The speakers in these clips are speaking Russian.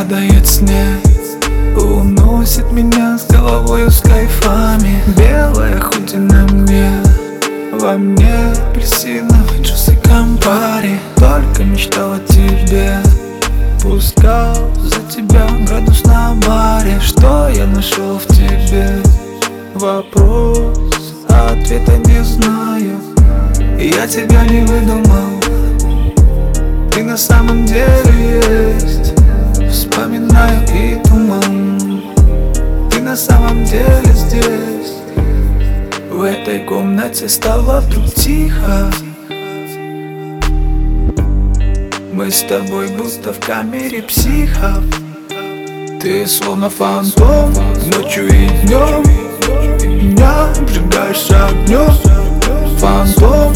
падает снег, уносит меня с головою с кайфами. Белая худи на мне, во мне апельсиновые джусы Кампари. Только мечтал о тебе, пускал за тебя градус на баре. Что я нашел в тебе? Вопрос, а ответа не знаю. Я тебя не выдумал, ты на самом деле есть. Вспоминаю и туман, ты на самом деле здесь. В этой комнате стало вдруг тихо. Мы с тобой будто в камере психов. Ты словно фантом, ночью и днем меня обжигаешь огнем. Фантом,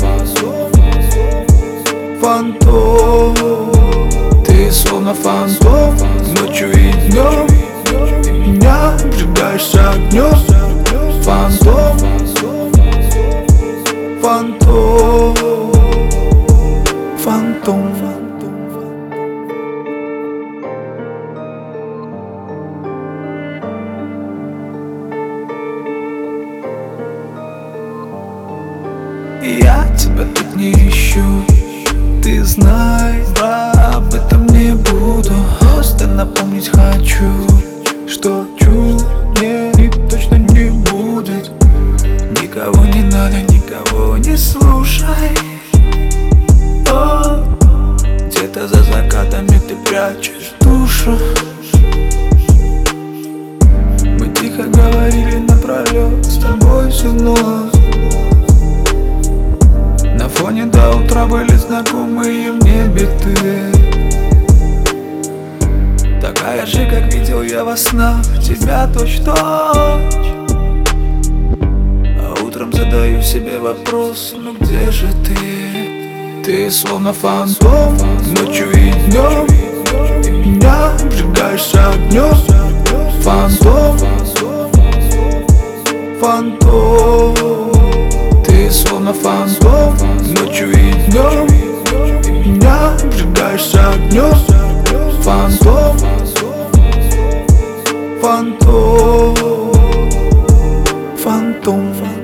фантом. Ты словно фантом, ночью и днем меня обжигаешь огнем. Фантом, фантом, фантом. Я тебя тут не ищу, ты знай, об этом не буду. Просто напомнить хочу, что чуть мне точно не будет. Никого не надо, никого не слушай. О, где-то за закатами ты прячешь душу. Мы тихо говорили напролет с тобой всю ночь. На фоне до утра были знакомые мне биты. Такая же, как видел я во снах тебя точь-в-точь. А утром задаю себе вопрос: ну где же ты? Ты словно фантом, ночью и днем меня обжигаешь огнем. Фантом, фантом. Ты словно фантом, ночью и днем меня обжигаешь огнем. Фантом, фантом, фантом.